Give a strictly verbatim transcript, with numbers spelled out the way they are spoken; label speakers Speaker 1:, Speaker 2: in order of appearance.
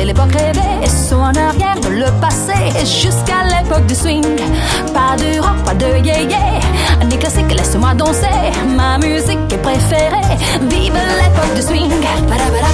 Speaker 1: l'époque rêvée, saut en arrière de le passé jusqu'à l'époque du swing. Pas de rock, pas de yeah-yeah, ni classique, laisse-moi danser. Ma musique est préférée, vive l'époque du swing. Ba-da-ba-da.